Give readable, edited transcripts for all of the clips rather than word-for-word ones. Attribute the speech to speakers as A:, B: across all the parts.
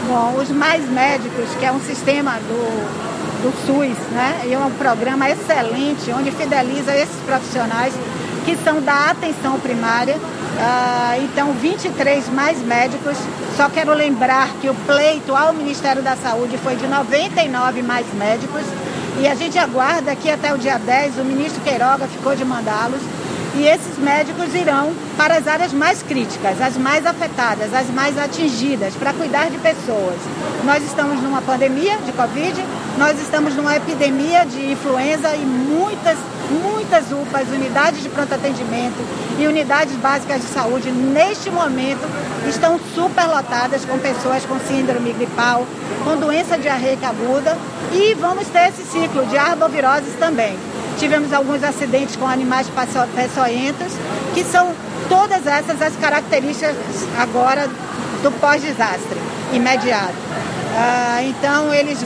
A: Bom, os Mais Médicos, que é um sistema do SUS, né? E é um programa excelente, onde fideliza esses profissionais que são da atenção primária. Então, 23 Mais Médicos. Só quero lembrar que o pleito ao Ministério da Saúde foi de 99 Mais Médicos. E a gente aguarda que até o dia 10 o ministro Queiroga ficou de mandá-los. E esses médicos irão para as áreas mais críticas, as mais afetadas, as mais atingidas, para cuidar de pessoas. Nós estamos numa pandemia de Covid, nós estamos numa epidemia de influenza e muitas UPAs, unidades de pronto atendimento e unidades básicas de saúde, neste momento, estão superlotadas com pessoas com síndrome gripal, com doença diarreica aguda, e vamos ter esse ciclo de arboviroses também. Tivemos alguns acidentes com animais peçonhentos, que são todas essas as características agora do pós-desastre imediato. Então eles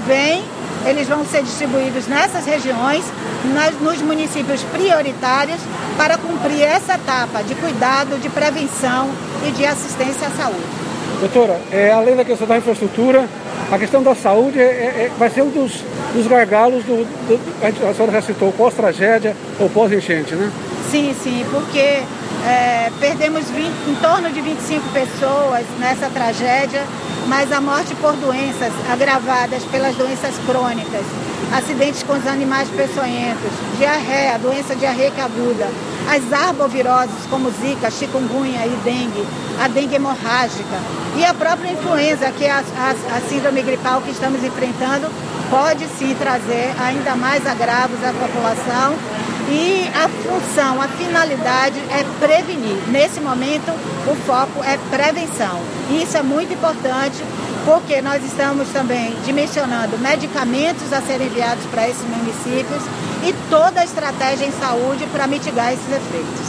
A: vão ser distribuídos nessas regiões, nos municípios prioritários, para cumprir essa etapa de cuidado, de prevenção e de assistência à saúde.
B: Doutora, além da questão da infraestrutura, a questão da saúde vai ser um dos gargalos a senhora já citou, pós-tragédia ou pós-enchente, né?
A: Sim, porque perdemos em torno de 25 pessoas nessa tragédia, mas a morte por doenças agravadas pelas doenças crônicas, acidentes com os animais peçonhentos, diarreia, doença diarreica aguda, as arboviroses como zika, chikungunya e dengue, a dengue hemorrágica e a própria influenza, que é a síndrome gripal que estamos enfrentando, pode sim trazer ainda mais agravos à população. E a função, a finalidade é prevenir. Nesse momento, o foco é prevenção. E isso é muito importante, porque nós estamos também dimensionando medicamentos a serem enviados para esses municípios e toda a estratégia em saúde para mitigar esses efeitos.